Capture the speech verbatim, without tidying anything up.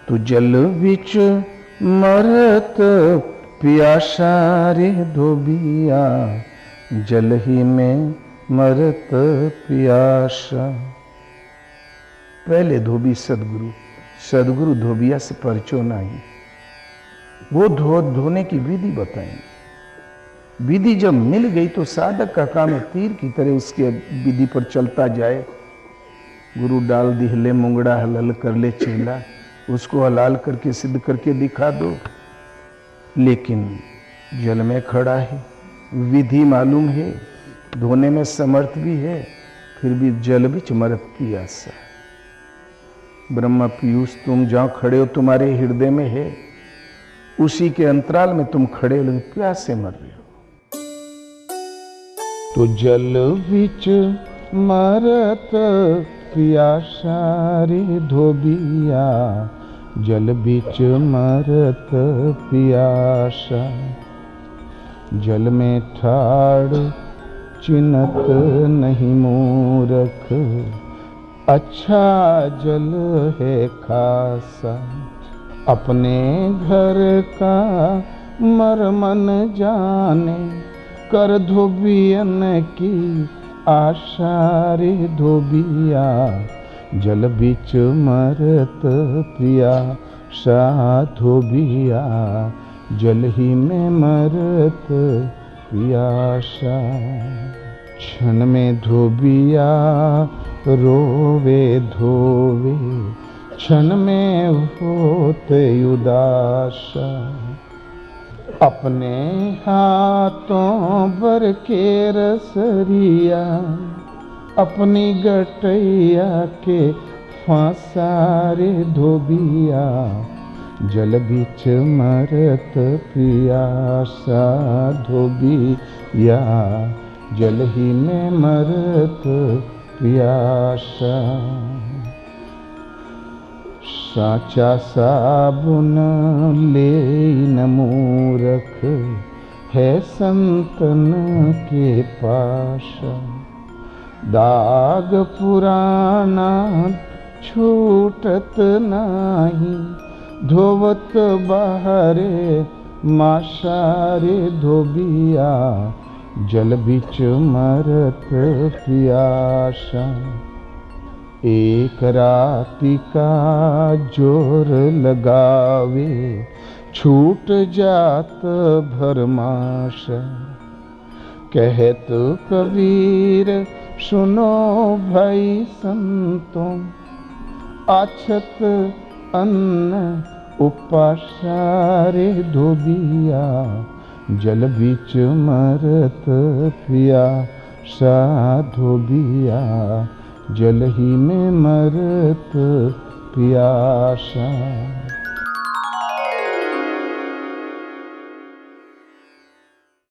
तू जल बिच मरत प्यासा रे धोबिया, जल ही में मरत प्यासा। पहले धोबी सदगुरु, सदगुरु धोबिया से परिचय नहीं। वो धो धोने की विधि बताएंगे। विधि जब मिल गई तो साधक का काम है तीर की तरह उसके विधि पर चलता जाए। गुरु डाल दी हिले मुंगड़ा हलाल कर ले चेला, उसको हलाल करके सिद्ध करके दिखा दो। लेकिन जल में खड़ा है, विधि मालूम है, धोने में समर्थ भी है, फिर भी जल बिच मरत पियासा। ब्रह्मा पीयूष तुम जहां खड़े हो तुम्हारे हृदय में है, उसी के अंतराल में तुम खड़े हो लेकिन प्यास से मर रहे हो। तो जल बिच मरत प्यासा रे धोबिया, जल बिच मरत प्यासा। जल में ठाड़ चिन्हत नहीं मूरख, अच्छा जल है खासा। अपने घर का मरमन जाने, कर धोबियन की आशा रे धोबिया, जल बिच मरत प्यासा धोबिया, जल ही में मरत प्यासा। क्षण में धोबिया रोवे धोवे, क्षण में होते उदासा। अपने हाथों भर के रसरिया, अपनी गटैया के फांसा रे धोबिया, जल बिच मरत प्यासा धोबिया, जल ही में मरत प्यासा। साचा साबुन ले न मूरख, है संतन के पाशा। दाग पुराना छूटत नाही, धोवत बाहरे माशा रे धोबिया, जल बिच मरत प्यासा। एक राति का जोर लगावे, छूट जात भरमाशा। कहत कबीर सुनो भाई संतों, आछत अन्न उपासा रे धोबिया, जल बिच मरत प्यासा धोबिया, जल ही में मरत प्यासा।